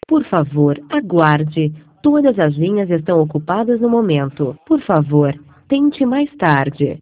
Por favor, aguarde. Todas as linhas estão ocupadas no momento. Por favor, tente mais tarde.